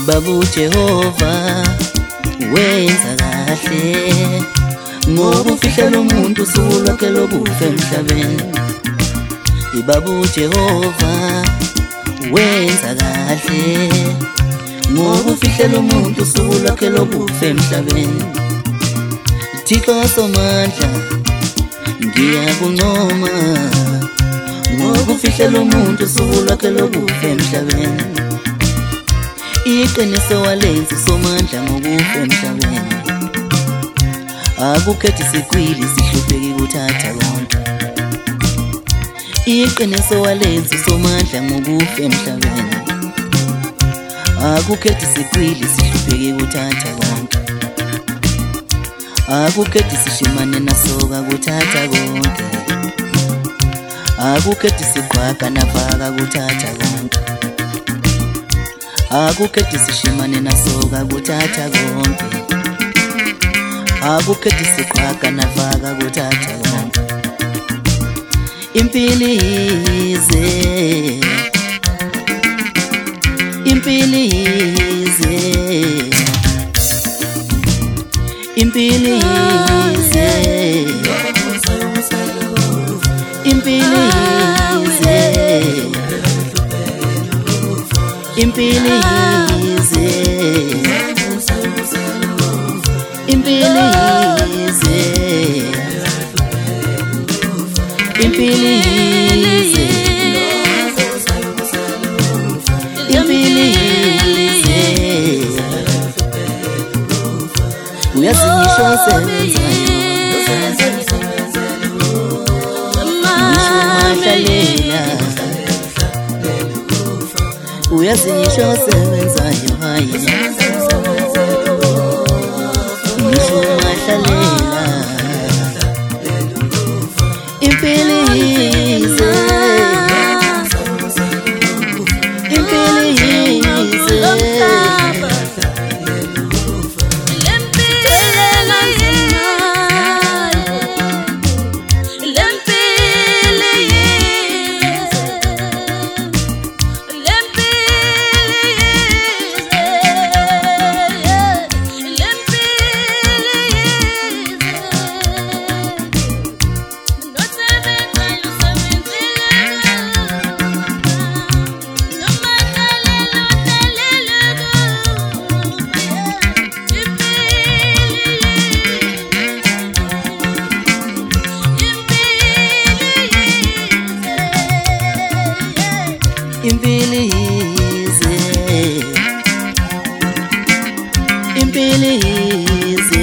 Babu Jehova wenza kahle ngoba ufihlela umuntu usuku lwakhe lokufa emhlabeni. Babu Jehova wenza kahle ngoba ufihlela umuntu usuku lwakhe lokufa emhlabeni. Thixo Somandla ngiyakuncoma ngoba ufihlela umuntu usuku lwakhe lokufa emhlabeni. Iqiniso walenza uSomandla ngokufa emhlabeni. Akukhethi sikwili sihlupheki kuthatha konke. Iqiniso walenza uSomandla ngokufa emhlabeni. Akukhethi sikwili sihlupheki kuthatha konke. Akukhethi sishimane nasoka kuthatha konke. Akukhethi siqhwaga nafaka kuthatha konke. Akukhethi sishimane nasoka kuthatha konke. Akukhethi siqhwaga nafaka kuthatha konke. Impilize, impilize, impilize, impilize, impilize, impilize, impilize, impilize. Uyazinisho sebenzayo, ngisho mahlalela. Uyazinisho sebenzayo hayi, ngisho mahlalela. Impilize, impilize, impilize, impilize.